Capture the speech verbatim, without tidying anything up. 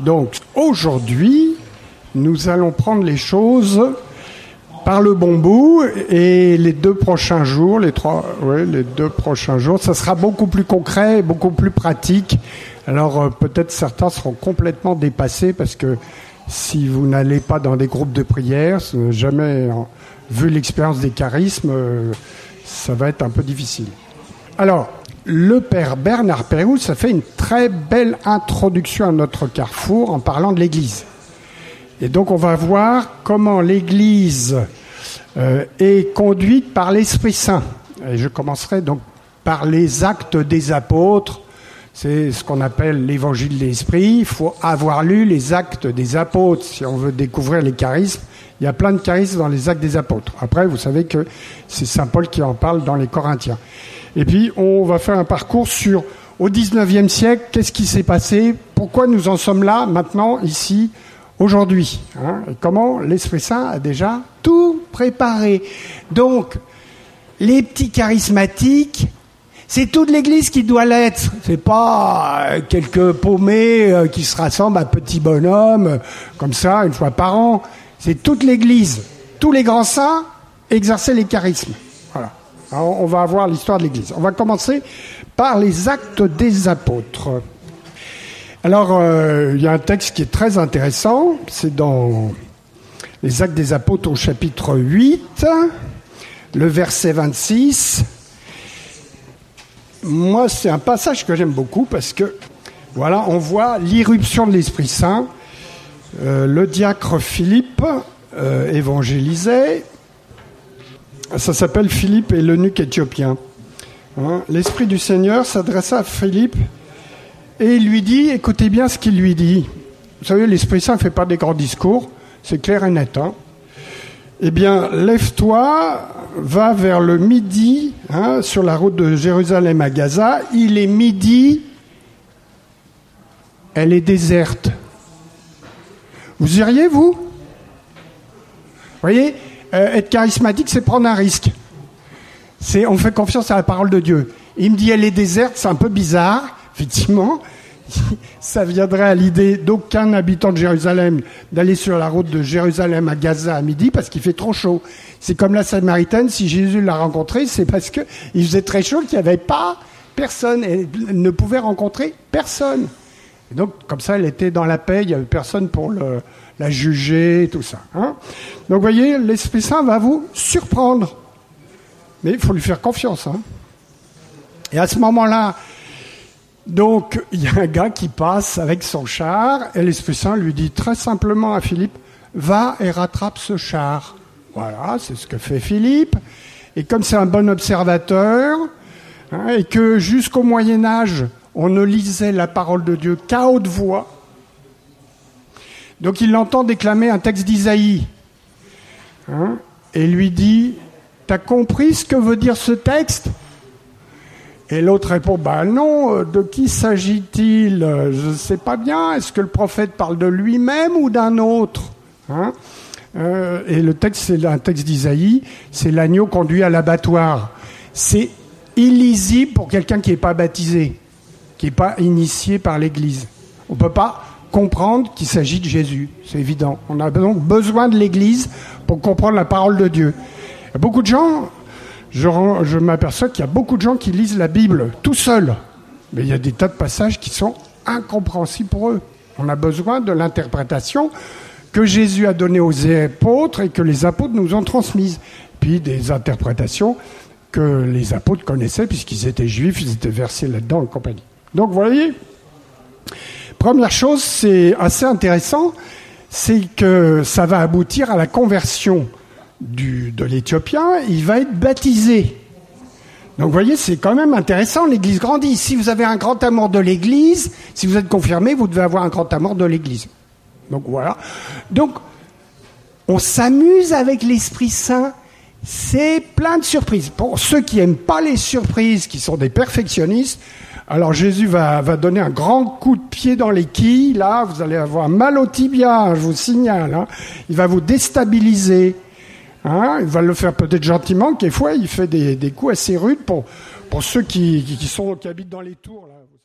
Donc, aujourd'hui, nous allons prendre les choses par le bon bout et les deux prochains jours, les trois, ouais, les deux prochains jours, ça sera beaucoup plus concret, beaucoup plus pratique. Alors, euh, peut-être certains seront complètement dépassés parce que si vous n'allez pas dans des groupes de prière, jamais euh, vu l'expérience des charismes, euh, ça va être un peu difficile. Alors, le père Bernard Pérouse, ça fait une très belle introduction à notre carrefour en parlant de l'Église. Et donc, on va voir comment l'Église euh, est conduite par l'Esprit Saint. Et je commencerai donc par les actes des apôtres. C'est ce qu'on appelle l'évangile de l'Esprit. Il faut avoir lu les actes des apôtres si on veut découvrir les charismes. Il y a plein de charismes dans les actes des apôtres. Après, vous savez que c'est saint Paul qui en parle dans les Corinthiens. Et puis, on va faire un parcours sur, au dix-neuvième siècle, qu'est-ce qui s'est passé, pourquoi nous en sommes là, maintenant, ici, aujourd'hui, hein, et comment l'Esprit Saint a déjà tout préparé. Donc, les petits charismatiques, c'est toute l'Église qui doit l'être. C'est pas euh, quelques paumés euh, qui se rassemblent à petits bonhommes, euh, comme ça, une fois par an. C'est toute l'Église. Tous les grands saints exerçaient les charismes. Voilà. Alors, on va voir l'histoire de l'Église. On va commencer par les actes des apôtres. Alors, euh, il y a un texte qui est très intéressant. C'est dans les actes des apôtres au chapitre huit, le verset vingt-six. Moi, c'est un passage que j'aime beaucoup parce que, voilà, on voit l'irruption de l'Esprit Saint. Euh, le diacre Philippe euh, évangélisait. Ça s'appelle Philippe et l'eunuque éthiopien. Hein, l'Esprit du Seigneur s'adressa à Philippe et il lui dit, écoutez bien ce qu'il lui dit. Vous savez, l'Esprit Saint ne fait pas des grands discours, c'est clair et net. Hein. Eh bien, lève-toi, va vers le midi, hein, sur la route de Jérusalem à Gaza. Il est midi, elle est déserte. Vous iriez, vous ? Vous voyez ? Euh, être charismatique, c'est prendre un risque. C'est, on fait confiance à la parole de Dieu. Il me dit, elle est déserte, c'est un peu bizarre, effectivement. Ça viendrait à l'idée d'aucun habitant de Jérusalem d'aller sur la route de Jérusalem à Gaza à midi parce qu'il fait trop chaud. C'est comme la Samaritaine, si Jésus l'a rencontrée, c'est parce qu'il faisait très chaud qu'il n'y avait pas personne. Elle ne pouvait rencontrer personne. Et donc, comme ça, elle était dans la paix, il n'y avait personne pour le... la juger, tout ça. Hein. Donc, vous voyez, l'Esprit Saint va vous surprendre. Mais il faut lui faire confiance. Hein. Et à ce moment-là, donc, il y a un gars qui passe avec son char, et l'Esprit Saint lui dit très simplement à Philippe, va et rattrape ce char. Voilà, c'est ce que fait Philippe. Et comme c'est un bon observateur, hein, et que jusqu'au Moyen-Âge, on ne lisait la parole de Dieu qu'à haute voix, donc il l'entend déclamer un texte d'Isaïe, hein, et lui dit, t'as compris ce que veut dire ce texte ? Et l'autre répond, bah non, de qui s'agit-il ? Je ne sais pas bien, est-ce que le prophète parle de lui-même ou d'un autre ? hein euh, Et le texte, c'est un texte d'Isaïe, c'est l'agneau conduit à l'abattoir. C'est illisible pour quelqu'un qui n'est pas baptisé, qui n'est pas initié par l'Église. On ne peut pas comprendre qu'il s'agit de Jésus, c'est évident. On a donc besoin de l'Église pour comprendre la parole de Dieu. Il y a beaucoup de gens, je, je m'aperçois qu'il y a beaucoup de gens qui lisent la Bible tout seuls, mais il y a des tas de passages qui sont incompréhensibles pour eux. On a besoin de l'interprétation que Jésus a donnée aux apôtres et que les apôtres nous ont transmises, puis des interprétations que les apôtres connaissaient puisqu'ils étaient juifs, ils étaient versés là-dedans et compagnie. Donc vous voyez, première chose, c'est assez intéressant, c'est que ça va aboutir à la conversion du, de l'Éthiopien, il va être baptisé. Donc vous voyez, c'est quand même intéressant, l'Église grandit. Si vous avez un grand amour de l'Église, si vous êtes confirmé, vous devez avoir un grand amour de l'Église. Donc voilà. Donc, on s'amuse avec l'Esprit Saint, c'est plein de surprises. Pour ceux qui n'aiment pas les surprises, qui sont des perfectionnistes, alors Jésus va, va donner un grand coup de pied dans les quilles, là, vous allez avoir mal au tibia, je vous signale, hein. Il va vous déstabiliser, hein. Il va le faire peut-être gentiment, quelquefois il fait des, des coups assez rudes pour, pour ceux qui, qui, qui, sont, qui habitent dans les tours, là.